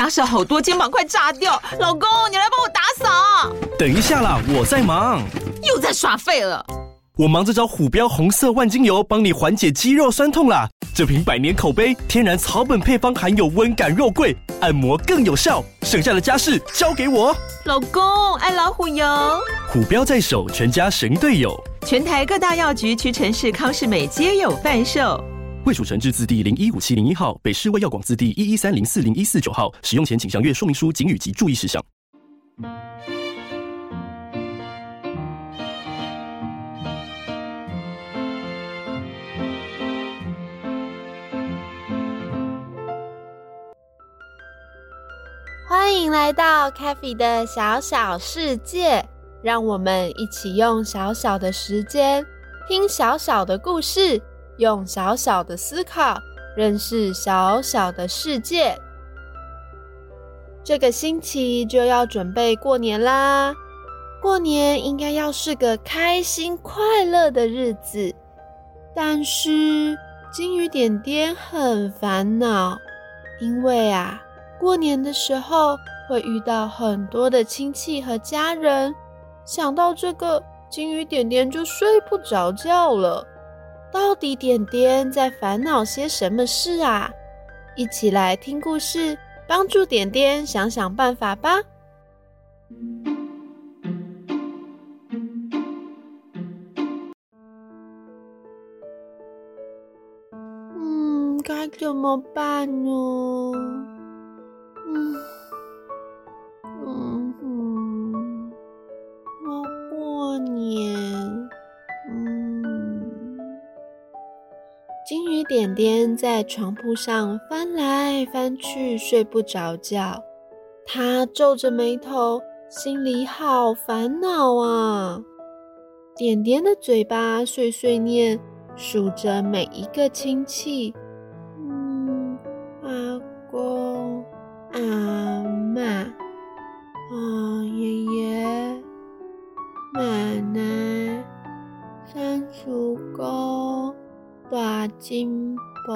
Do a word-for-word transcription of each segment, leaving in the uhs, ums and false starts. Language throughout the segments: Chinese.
家事好多，肩膀快炸掉。老公，你来帮我打扫。 等一下啦，我在忙。 又在耍废了。 我忙着找虎标红色万金油，帮你缓解肌肉酸痛啦。这瓶百年口碑，天然草本配方，含有温感肉桂，按摩更有效。剩下的家事交给我。 老公，爱老虎油。 虎标在手，全家神队友。 全台各大药局、屈臣氏、康是美皆有贩售。 卫署成字字第零一五七零一号，北市卫药广字第一一三零四零一四九号。使用前请详阅说明书、警语及注意事项。 欢迎来到 Kathy 的小小世界，让我们一起用小小的时间听小小的故事，用小小的思考认识小小的世界。这个星期就要准备过年啦，过年应该要是个开心快乐的日子，但是金鱼点点很烦恼，因为啊过年的时候会遇到很多的亲戚和家人，想到这个，金鱼点点就睡不着觉了。到底点点在烦恼些什么事啊？一起来听故事，帮助点点想想办法吧。嗯，该怎么办呢？嗯嗯嗯，要过年，嗯。金鱼点点在床铺上翻来翻去，睡不着觉。他皱着眉头，心里好烦恼啊。点点的嘴巴碎碎念，数着每一个亲戚。嗯，阿公。阿嬷、啊爷爷、奶奶、三叔公、大金伯、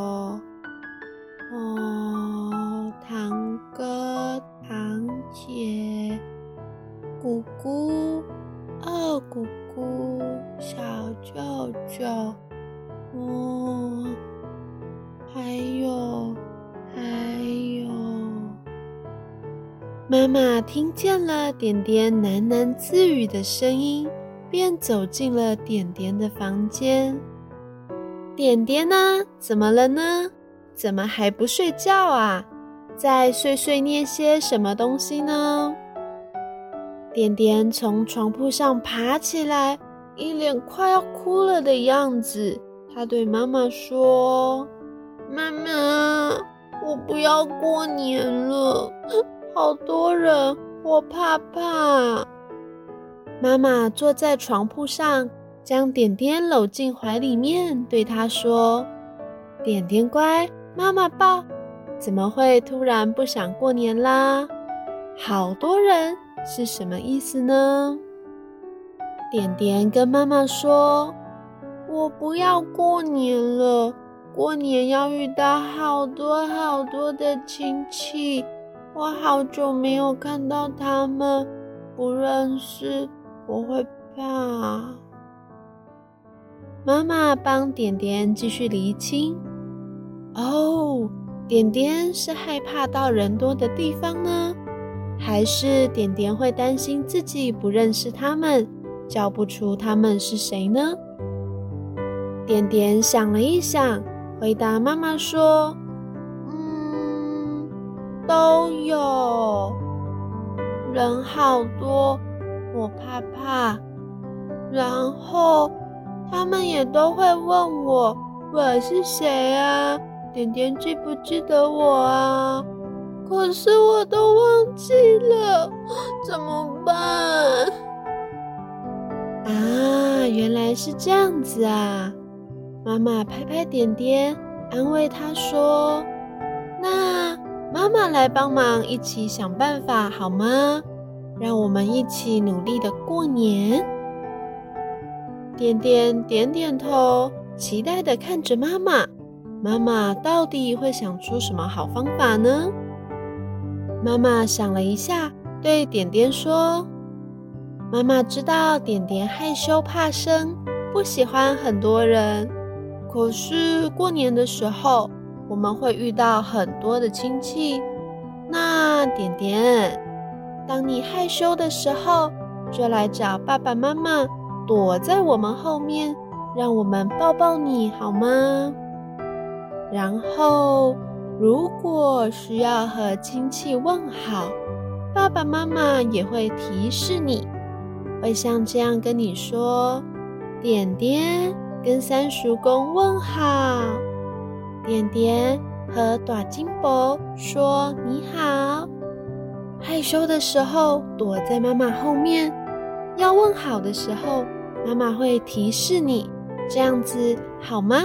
哦堂哥、堂姐、姑姑、二姑姑、小舅舅，哦，还有还有。妈妈听见了点点喃喃自语的声音，便走进了点点的房间。点点呢？怎么了呢？怎么还不睡觉啊？在碎碎念些什么东西呢？点点从床铺上爬起来，一脸快要哭了的样子。他对妈妈说：妈妈，我不要过年了，好多人，我怕怕。妈妈坐在床铺上，将点点搂进怀里面，对他说：点点乖，妈妈抱。怎么会突然不想过年啦？好多人是什么意思呢？点点跟妈妈说：我不要过年了，过年要遇到好多好多的亲戚，我好久没有看到他们，不认识，我会怕。妈妈帮点点继续厘清。哦，点点是害怕到人多的地方呢，还是点点会担心自己不认识他们，叫不出他们是谁呢？点点想了一想，回答妈妈说：嗯，都有，人好多，我怕怕。然后他们也都会问我，我是谁啊？点点记不记得我啊？可是我都忘记了，怎么办？啊，原来是这样子啊！妈妈拍拍点点，安慰他说：那妈妈来帮忙一起想办法好吗？让我们一起努力的过年。点点点点头，期待的看着妈妈。妈妈到底会想出什么好方法呢？ 妈妈想了一下，对点点说：妈妈知道点点害羞怕生，不喜欢很多人，可是过年的时候我们会遇到很多的亲戚。那点点，当你害羞的时候，就来找爸爸妈妈，躲在我们后面，让我们抱抱你好吗？然后如果需要和亲戚问好，爸爸妈妈也会提示你，会像这样跟你说：点点跟三叔公问好，点点和大金伯说你好。害羞的时候躲在妈妈后面，要问好的时候妈妈会提示你，这样子好吗？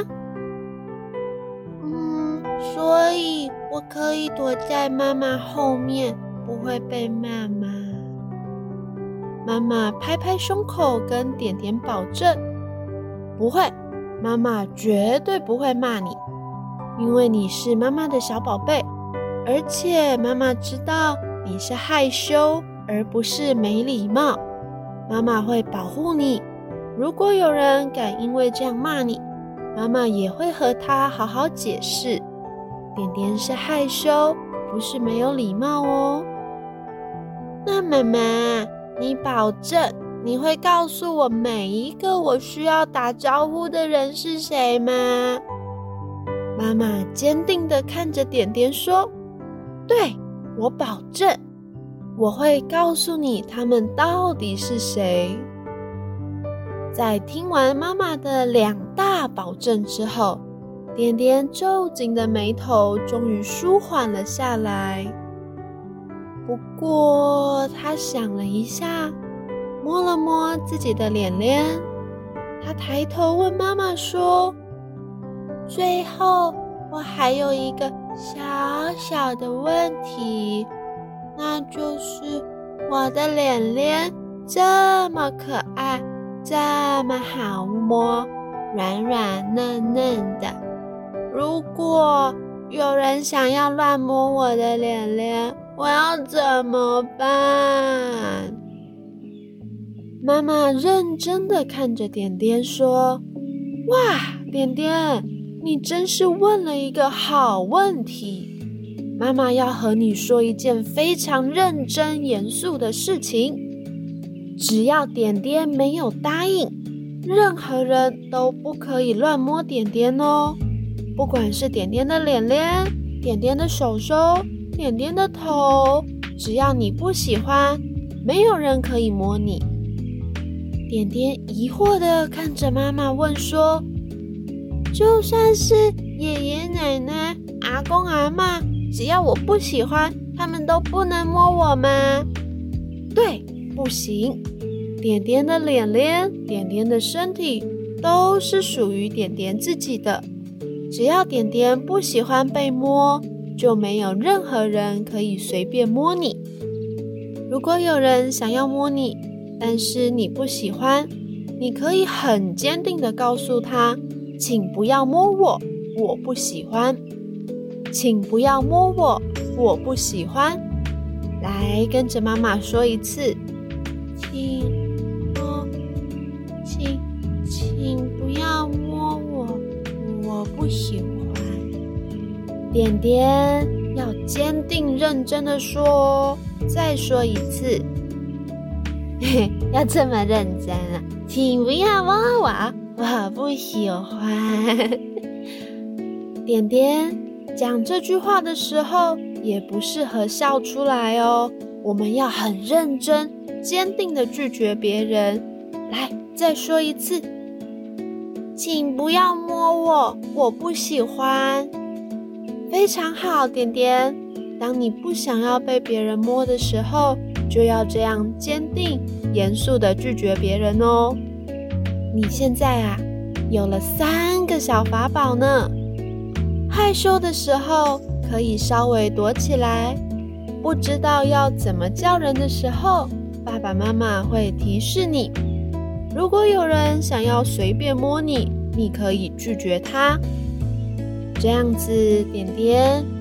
嗯，所以我可以躲在妈妈后面，不会被骂吗？妈妈拍拍胸口跟点点保证，不会，妈妈绝对不会骂你，因为你是妈妈的小宝贝，而且妈妈知道你是害羞而不是没礼貌，妈妈会保护你。如果有人敢因为这样骂你，妈妈也会和他好好解释，点点是害羞，不是没有礼貌哦。那妈妈，你保证你会告诉我每一个我需要打招呼的人是谁吗？妈妈坚定地看着点点说：对，我保证，我会告诉你他们到底是谁。在听完妈妈的两大保证之后，点点皱紧的眉头终于舒缓了下来。不过他想了一下，摸了摸自己的脸脸，他抬头问妈妈说：最后我还有一个小小的问题，那就是我的脸脸这么可爱，这么好摸，软软嫩嫩的，如果有人想要乱摸我的脸脸，我要怎么办？妈妈认真地看着点点说：哇，点点，你真是问了一个好问题。妈妈要和你说一件非常认真严肃的事情，只要点点没有答应，任何人都不可以乱摸点点哦。不管是点点的脸脸、点点的手手、点点的头，只要你不喜欢，没有人可以摸你。点点疑惑地看着妈妈问说：就算是爷爷奶奶、阿公阿嬷，只要我不喜欢，他们都不能摸我吗？对，不行。点点的脸脸、点点的身体都是属于点点自己的，只要点点不喜欢被摸，就没有任何人可以随便摸你。如果有人想要摸你，但是你不喜欢，你可以很坚定地告诉他：请不要摸我，我不喜欢。请不要摸我，我不喜欢。来，跟着妈妈说一次：请摸，请请不要摸我，我不喜欢。点点要坚定认真地说哦，再说一次。嘿，要这么认真啊！请不要摸我，我不喜欢。点点讲这句话的时候，也不适合笑出来哦。我们要很认真、坚定地拒绝别人。来，再说一次，请不要摸我，我不喜欢。非常好，点点。当你不想要被别人摸的时候，就要这样坚定、严肃地拒绝别人哦。你现在啊，有了三个小法宝呢。害羞的时候可以稍微躲起来，不知道要怎么叫人的时候，爸爸妈妈会提示你。如果有人想要随便摸你，你可以拒绝他。这样子，点点，你还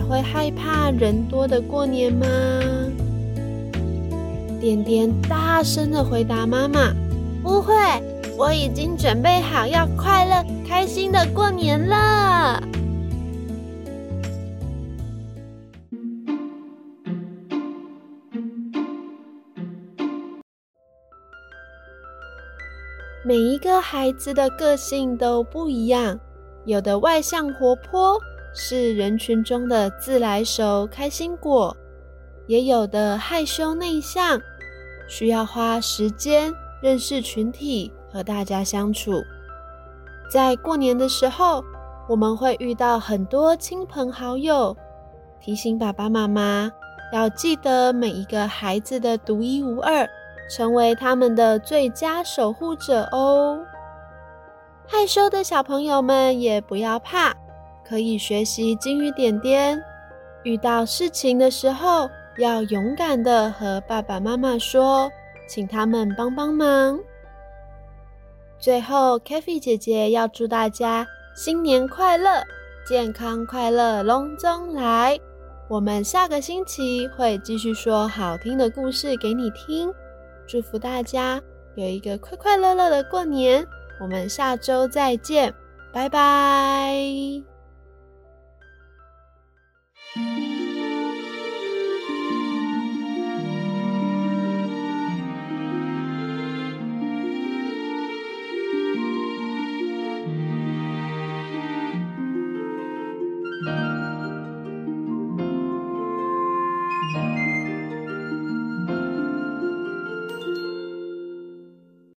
会害怕人多的过年吗？点点大声地回答妈妈：不会，我已经准备好要快乐开心的过年了。每一个孩子的个性都不一样，有的外向活泼，是人群中的自来熟开心果，也有的害羞内向，需要花时间认识群体和大家相处。在过年的时候，我们会遇到很多亲朋好友，提醒爸爸妈妈要记得每一个孩子的独一无二，成为他们的最佳守护者哦。害羞的小朋友们也不要怕，可以学习金鱼点点，遇到事情的时候要勇敢地和爸爸妈妈说，请他们帮帮忙。最后 Kathy 姐姐要祝大家新年快乐，健康快乐隆中来。我们下个星期会继续说好听的故事给你听，祝福大家有一个快快乐乐的过年，我们下周再见，拜拜。